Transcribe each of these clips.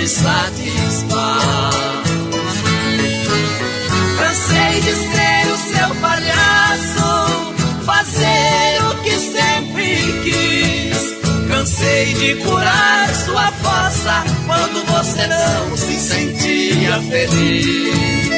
lhe satisfaz. Cansei de ser o seu palhaço, fazer o que sempre quis. Cansei de curar sua fossa quando você não se sentia feliz.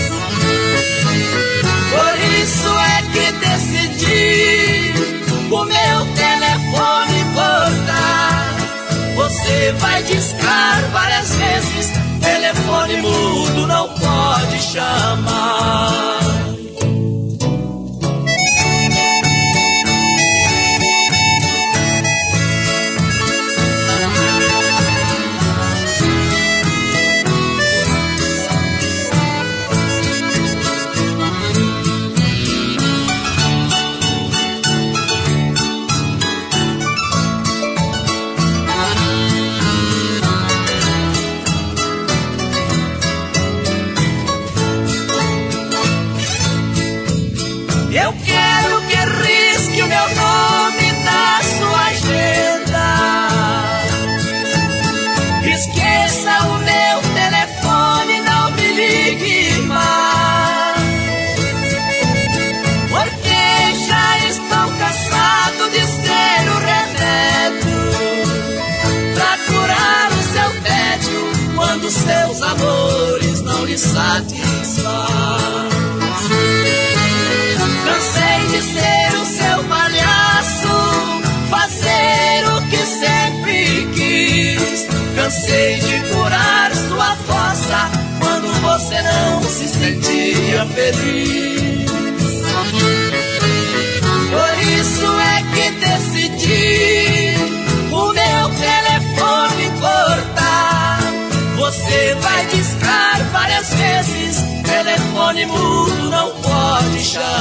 Por isso é que decidi o meu telefone cortar. Você vai discar várias vezes, telefone mudo não pode chamar. Eu quero que risque o meu nome da sua agenda. Esqueça o meu telefone, não me ligue mais, porque já estou cansado de ser o remédio pra curar o seu tédio quando seus amores não lhe satisfazem. Cansei de ser o seu palhaço, fazer o que sempre quis. Cansei de curar sua fossa quando você não se sentia feliz. Por isso é que decidi o meu telefone cortar. Você vai discar várias vezes, telefone mudo não pode chamar.